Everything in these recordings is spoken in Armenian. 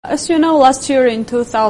As you know, last year in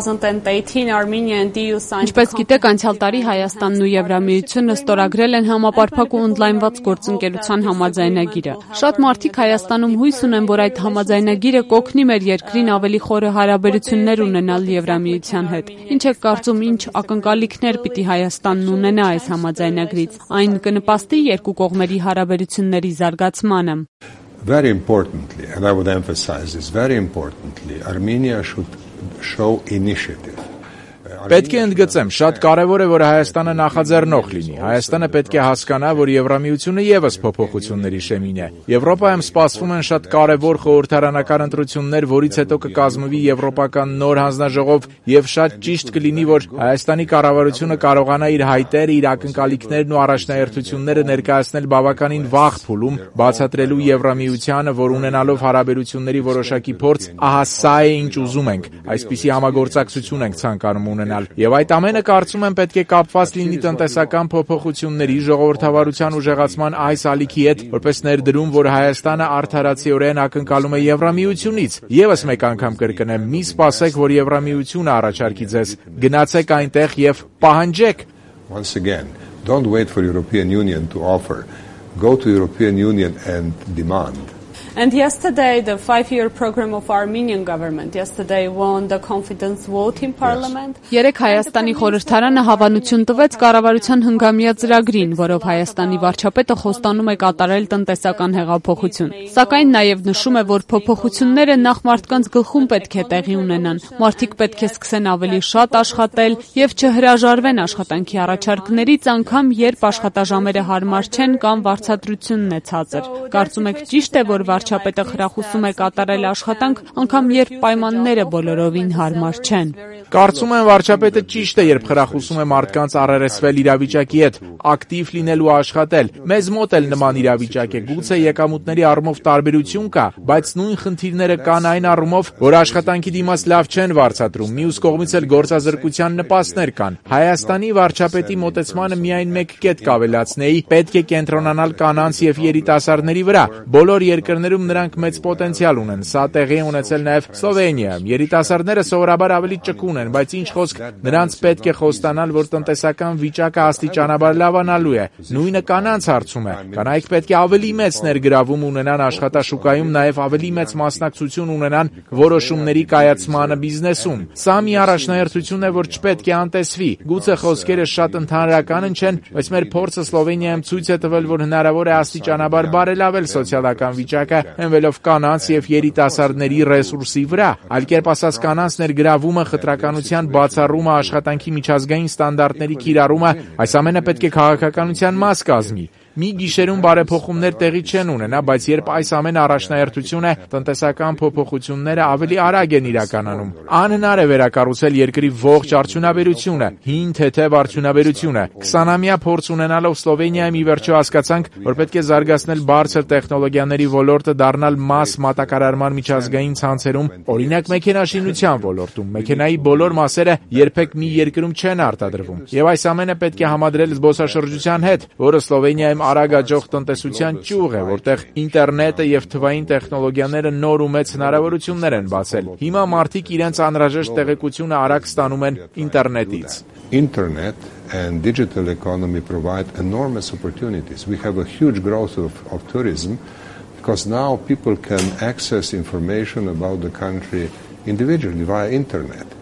2018, Armenia and EU signed. Ինչպես գիտեք, անցյալ տարի Հայաստանն ու Եվրամիությունը ստորագրել են համապարփակ ու օնլայնված գործընկերության համաձայնագիրը։ Շատ մարդիկ Հայաստանում հույս ունեն, որ այդ համաձայնագիրը կօգնի մեր երկրին ավելի խորը հարաբերություններ ունենալ Եվրամիության հետ։ Ինչ եք կարծում, ինչ ակնկալիքներ պիտի Հայաստանն ունենա այս համաձայնագրից։ Այն կնպաստի երկու կողմերի հարաբերությունների զարգացմանը։ Very importantly, and I would emphasize this, very importantly, Armenia should show initiative. Պետք է ընդգծեմ, շատ կարևոր է, որ Հայաստանը նախաձեռնող լինի։ Հայաստանը պետք է հասկանա, որ Եվրամիությունը եւս փոփոխությունների շեմին է։ Եվրոպայում սպասվում են շատ կարևոր խորհրդարանական ընտրություններ, որից հետո կկազմվի եվրոպական նոր հանձնաժողով, եւ շատ ճիշտ կլինի, որ Հայաստանի կառավարությունը կարողանա իր հայտերը, իր ակնկալիքներն ու առաջնահերթությունները ներկայացնել բավականին վաղ փուլում, բացատրելու Եվրամիությանը, որ ունենալով հարաբերությունների որոշակի փորձ, ահա սա է ինչ ուզում ենք, այսպիսի համագործակցություն ենք ցանկանում ունենալ։ Եվ այդ ամենը կարծում եմ պետք է կապված լինի տնտեսական փոփոխությունների, ժողովրդավարության ուժեղացման այս ալիքի հետ, որպես ներդրում, որ Հայաստանը արդարացիորեն ակնկալում է Եվրամիությունից։ Եվս մեկ անգամ կրկնեմ, մի սպասեք, որ Եվրամիությունը առաջարկի ձեզ, գնացեք այնտեղ եւ պահանջեք։ Once again, don't wait for European Union to offer. Go to European Union and demand. And yesterday, the 5-year program of Armenian government yesterday won the confidence vote in parliament. Երեք Հայաստանի խորհրդարանը հավանություն տվեց կառավարության հնգամյա ծրագրին, որով Հայաստանի վարչապետը խոստանում է կատարել տնտեսական հեղափոխություն։ Սակայն նաև նշում է, որ փոփոխությունները նախ մարդկանց գլխում պետք է տեղի ունենան։ Մարդիկ պետք է սկսեն ավելի շատ աշխատել եւ չհրաժարվեն աշխատանքի առաջարկներից, անգամ երբ աշխատաժամերը հարմար չեն կամ վարձատրությունն է ցածր։ Կարծում եք ճիշտ է, որ վարչապետը խրախուսում է կատարել աշխատանք, անգամ երբ պայմանները բոլորովին հարմար չեն։ Կարծում եմ վարչապետը ճիշտ է, երբ խրախուսում է մարդկանց առերեսվել իրավիճակի հետ, ակտիվ լինել ու աշխատել։ Մեզ մոտ էլ նման իրավիճակ է, գուցե եկամուտների առումով տարբերություն կա, բայց նույն խնդիրները կան այն առումով, որ աշխատանքի դիմաց լավ չեն վարձատրում, մյուս կողմից էլ գործազրկության նպաստներ կան։ Հայաստանի վարչապետի մոտեցմանը միայն մեկ կետ կավելացնեի, պետք է կենտրոնանալ կանանց եւ երիտասարդների վրա։ Բոլոր երկրներում նրանք մեծ պոտենցիալ ունեն։ Սա տեղի է ունեցել նաև Սլովենիայում։ Երիտասարդները սովորաբար ավելի ճկուն են, բայց ինչ խոսք, նրանց պետք է խոստանալ, որ տնտեսական վիճակը աստիճանաբար լավանալու է։ Նույնը կանանց հարցում է։ Կանայք պետք է ավելի մեծ ներգրավում ունենան աշխատաշուկայում, նաև ավելի մեծ մասնակցություն ունենան որոշումների կայացմանը բիզնեսում։ Սա մի առաջնահերթություն է, որ չպետք է անտեսվի։ Գուցե խոսքերը շատ ընդհանրական չեն, բայց մեր փորձը Սլովենիայում ցույց է տվել, որ հնարավոր է աստիճանաբար բարելավել սոցիալական վիճակը, հենվելով կանանց եւ երիտասարդների ռեսուրսի վրա։ Այլ կերպ ասած, կանանց ներգրավումը, խտրականության բացառումը, աշխատանքի միջազգային ստանդարտների կիրառումը, այս ամենը պետք է քաղաքականության մաս կազմի։ Մի գիշերում բարեփոխումներ տեղի չեն ունենա, բայց երբ այս ամենը առաջնահերթություն է, տնտեսական փոփոխությունները ավելի արագ են իրականանում։ Անհնար է վերակառուցել երկրի ողջ արդյունաբերությունը, հին թեթև արդյունաբերությունը։ 20-ամյա փորձ ունենալով Սլովենիայում ի վերջո հասկացանք, որ պետք է զարգացնել բարձր տեխնոլոգիաների ոլորտը, դառնալ մաս մատակարարման միջազգային ցանցերում, օրինակ մեքենաշինության ոլորտում։ Մեքենայի բոլոր մասերը երբեք մի երկրում չեն արտադրվում։ Եվ այս ամենը պետք է համադրել զբոսաշրջության հետ, որը Սլովենիայում արագ աճող տնտեսության ճյուղ է, որտեղ ինտերնետը եւ թվային տեխնոլոգիաները նոր ու մեծ հնարավորություններ են բացել։ Հիմա մարդիկ իրենց անհրաժեշտ տեղեկությունը արագ ստանում են ինտերնետից։ Internet and digital economy provide enormous opportunities. We have a huge growth of tourism because now people can access information about the country individually via internet.